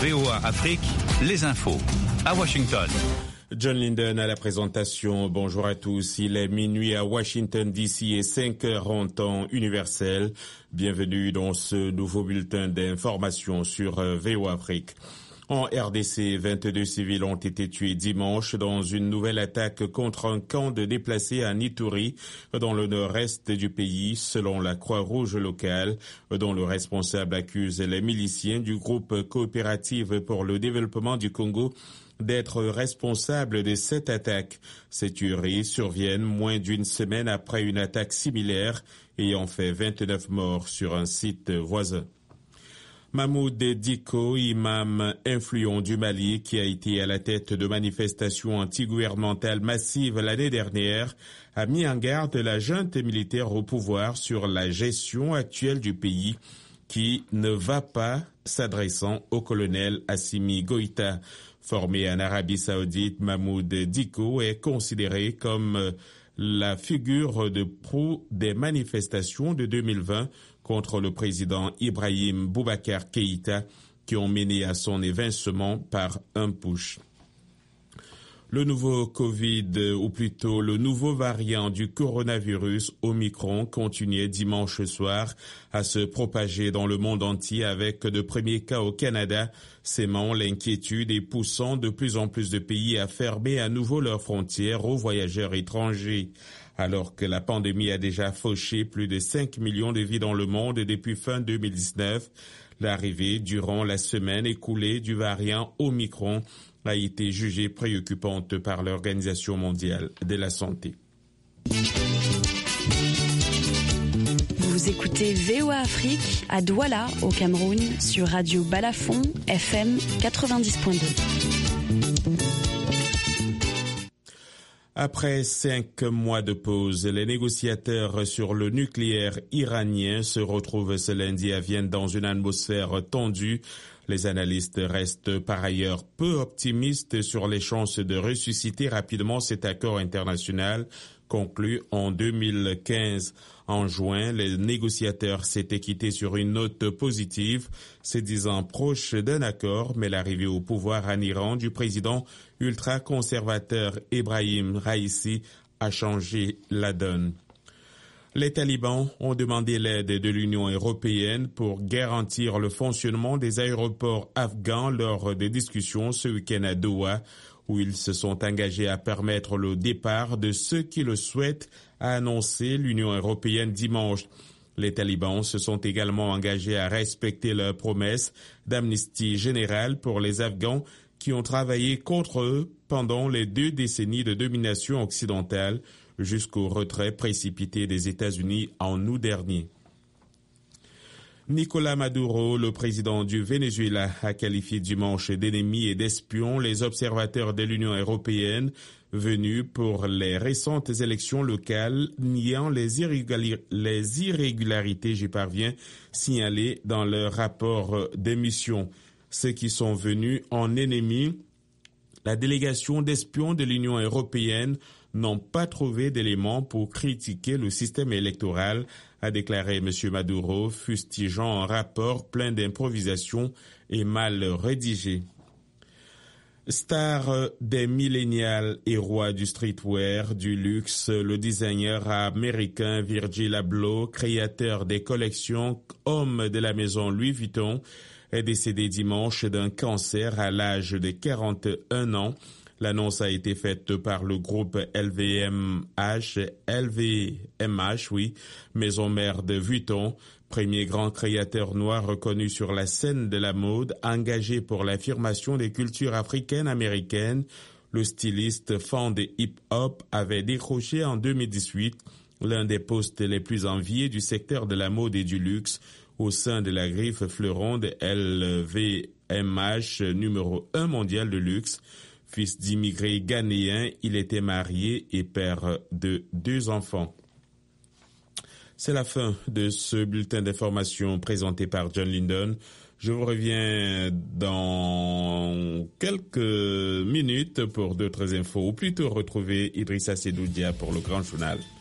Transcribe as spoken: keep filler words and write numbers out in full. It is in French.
V O A Afrique, les infos. À Washington. John Linden à la présentation. Bonjour à tous. Il est minuit à Washington D C et cinq heures en temps universel. Bienvenue dans ce nouveau bulletin d'information sur V O A Afrique. En R D C, vingt-deux civils ont été tués dimanche dans une nouvelle attaque contre un camp de déplacés à Ituri, dans le nord-est du pays, selon la Croix-Rouge locale, dont le responsable accuse les miliciens du groupe coopératif pour le développement du Congo d'être responsables de cette attaque. Ces tueries surviennent moins d'une semaine après une attaque similaire ayant fait vingt-neuf morts sur un site voisin. Mahmoud Dicko, imam influent du Mali, qui a été à la tête de manifestations antigouvernementales massives l'année dernière, a mis en garde la junte militaire au pouvoir sur la gestion actuelle du pays qui ne va pas, s'adressant au colonel Assimi Goïta. Formé en Arabie Saoudite, Mahmoud Dicko est considéré comme la figure de proue des manifestations de deux mille vingt contre le président Ibrahim Boubacar Keïta qui ont mené à son évincement par un push. Le nouveau Covid, ou plutôt le nouveau variant du coronavirus Omicron, continuait dimanche soir à se propager dans le monde entier avec de premiers cas au Canada, sémant l'inquiétude et poussant de plus en plus de pays à fermer à nouveau leurs frontières aux voyageurs étrangers. Alors que la pandémie a déjà fauché plus de cinq millions de vies dans le monde depuis fin deux mille dix-neuf, l'arrivée durant la semaine écoulée du variant Omicron a été jugée préoccupante par l'Organisation mondiale de la santé. Vous écoutez V O A Afrique à Douala, au Cameroun, sur Radio Balafon, F M quatre-vingt-dix point deux. Après cinq mois de pause, les négociateurs sur le nucléaire iranien se retrouvent ce lundi à Vienne dans une atmosphère tendue. Les analystes restent par ailleurs peu optimistes sur les chances de ressusciter rapidement cet accord international conclu en deux mille quinze. En juin, les négociateurs s'étaient quittés sur une note positive, se disant proches d'un accord, mais l'arrivée au pouvoir en Iran du président ultra-conservateur Ebrahim Raïssi a changé la donne. Les talibans ont demandé l'aide de l'Union européenne pour garantir le fonctionnement des aéroports afghans lors des discussions ce week-end à Doha, où ils se sont engagés à permettre le départ de ceux qui le souhaitent, a annoncé l'Union européenne dimanche. Les talibans se sont également engagés à respecter leur promesse d'amnistie générale pour les Afghans qui ont travaillé contre eux pendant les deux décennies de domination occidentale jusqu'au retrait précipité des États-Unis en août dernier. Nicolás Maduro, le président du Venezuela, a qualifié dimanche d'ennemis et d'espions les observateurs de l'Union européenne venus pour les récentes élections locales, niant les, irrégulari- les irrégularités, j'y parviens, signalées dans leur rapport d'émission. Ceux qui sont venus en ennemis, la délégation d'espions de l'Union européenne n'ont pas trouvé d'éléments pour critiquer le système électoral, a déclaré M. Maduro, fustigeant un rapport plein d'improvisation et mal rédigé. Star des millénials et roi du streetwear, du luxe, le designer américain Virgil Abloh, créateur des collections homme de la maison Louis Vuitton, est décédé dimanche d'un cancer à l'âge de quarante et un ans. L'annonce a été faite par le groupe L V M H, L V M H, oui, maison mère de Vuitton, premier grand créateur noir reconnu sur la scène de la mode, engagé pour l'affirmation des cultures africaines américaines. Le styliste fan de hip-hop avait décroché en deux mille dix-huit l'un des postes les plus enviés du secteur de la mode et du luxe au sein de la griffe fleuron de L V M H, numéro un mondial de luxe. Fils d'immigrés ghanéens, il était marié et père de deux enfants. C'est la fin de ce bulletin d'information présenté par John Linden. Je vous reviens dans quelques minutes pour d'autres infos, ou plutôt retrouver Idrissa Sedoudia pour le Grand Journal.